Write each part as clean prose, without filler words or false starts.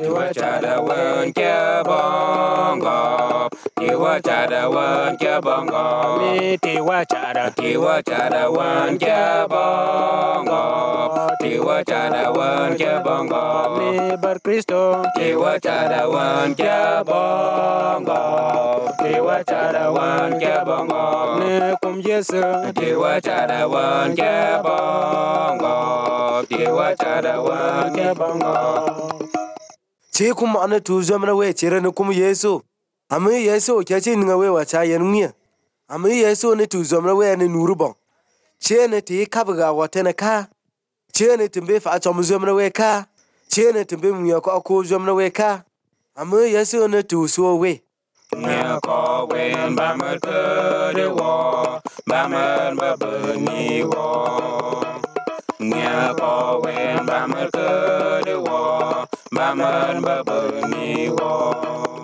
Tiwa chada wen kia bongo. Tiwa chada wen kia bongo. Tiwa chada wen kia bongo. Tiwa chada wen kia bongo. Bar Cristo. Tiwa chada wen kia bongo. Tiwa chada wen kia bongo. Ne kum Yesu. Tiwa chada wen kia bongo. Tiwa chada wen kia bongo. Che kum ane tu zamna we chere ne kum Yesu. Ami Yesu chachi nga we wa cha yen mia. Ami Yesu ne tu zamna we ne nuru bon. Che ne ti kabga wa tene ka. Che ne timbe fa chom zamna we ka. Che ne timbe mu ko zamna we ka. Ami Yesu ne tu so we. Nya ko wen ba ma de wo. Ba ma ba ni wo. Nya ko wen ba ma de wo. Ba ma ba ni wo.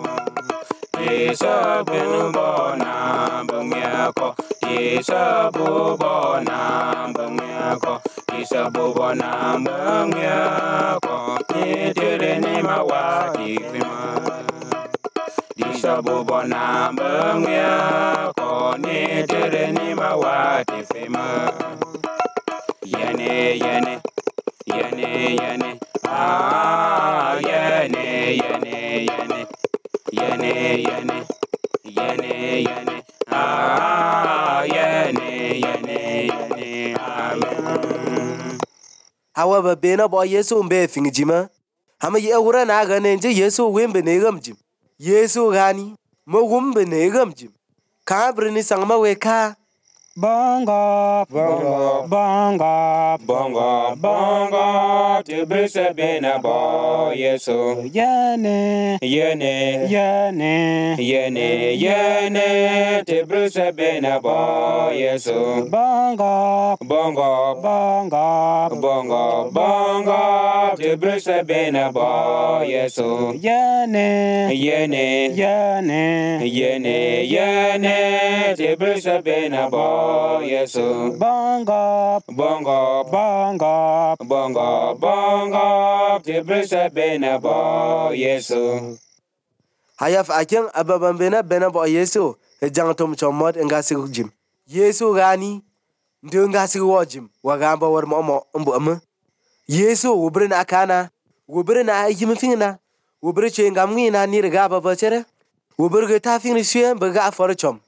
Isa bin bona bangya ko. Isa bu bona bangya ko. Isa bu bona bangya ko. Ni tere ni ma wa ti fima. Isa bu bona bangya ko. Ni tere ni ma wa ti fima. Yene yene yene yene ah yene yene yene yene yene yene yene ah yene yene yene amen. However, bena bo Yesu mbe fingjima. Hama ye ura na ga ne je Yesu wembe ne gamjim. Yesu gani mo wumbe ne gamjim. Ka brini sangma we ka. Bongo, Bongo, bongo, bongo, bongo, te brisa bena bo Yesu. Yene, Yene, yene, yene, yene, te brisa bena bo Yesu. bongo, Bongo, bongo, bongo, bongo, te brisa bena bo Yesu. Yene, Yene, yene, yene, yene, te brisa bena bo Yesu. bongo, Bongo, bongo, bongo, bongo, te brisa bena bo Yesu. Hayaf akyang ababan bena bo Yesu. E jang tom chomot ngasi jim. Yesu gani ndo ngasi wajim. Wagamba war mo mbo ama. Yesu wobre na kana. Wobre na yim fingna. Wobre che ngamni na ni rega baba chere. Wobre ge ta fingni sue baga for chom.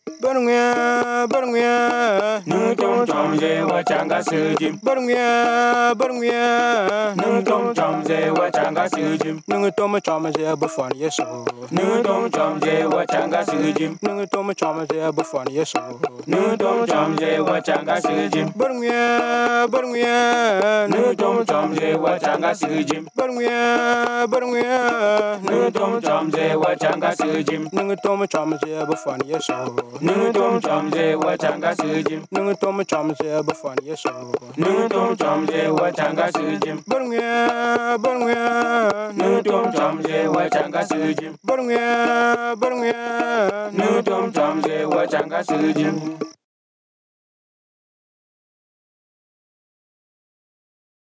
Barngya, barngya, Nung tom tom je wa changa sujim. barngya, barngya, Nung tom tom je wa changa sujim. nung toma chama je bufan Yesu. Nung tom tom je wa changa sujim. Nung toma chama je bufan Yesu. Nung tom tom je wa changa sujim. Barngya, barngya, Nung tom tom je wa changa sujim. barngya, barngya, Nung tom tom je wa changa sujim. nung toma chama je bufan Yesu. Nung tom tom je wa changa sujim. Nung toma chama je bufan Yesu. Nung tom tom je wa changa sujim. Barngya, barngya, Nung tom tom je wa changa sujim. barngya, barngya, Nung tom tom je wa changa sujim.